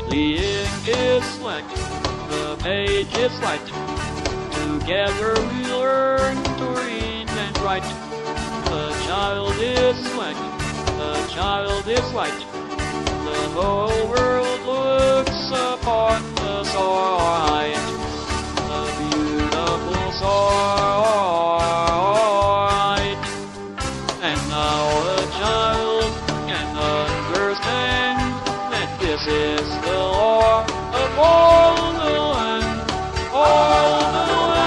The ink is slack, the page is light. Together we learn to read and write. The child is slack, the child is light. The whole world looks upon the sight. The beautiful sight. And now a child can understand that this is the law of all the land, all the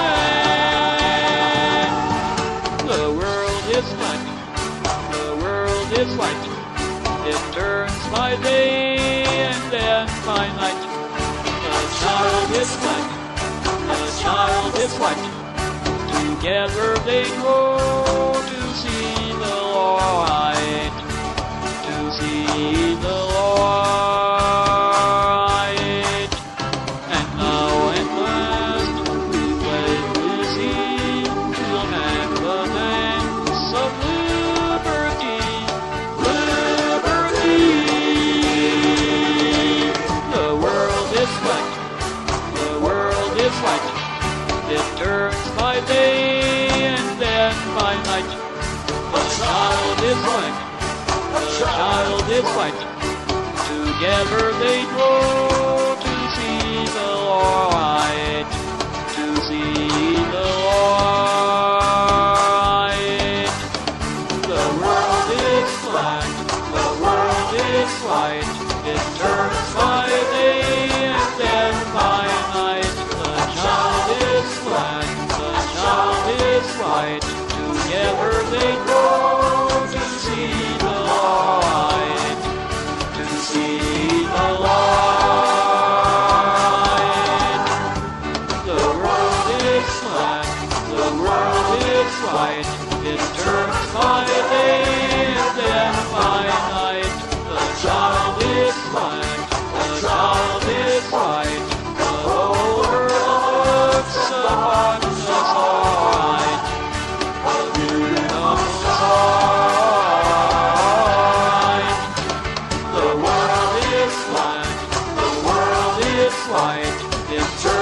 land. The world is black, the world is white. It turns by day and then by night. The child is black, the child is white. Together they grow to see the light, to see the light. And now at last we plainly see the magnificence of liberty, liberty. The world is black, the world is white. It turns by day and then by night. The child is black, the child is white. Together they grow to see the light, to see the light. The world is black, the world is white. It turns by day and then by night. The child is black, the child is white. Together they grow to see the light, to see the light. The world is black, the world is white. It turns by day and then by night. The child is black, the child is white. The whole world looks upon the sight. The beautiful sight. The world is black, the world is white. It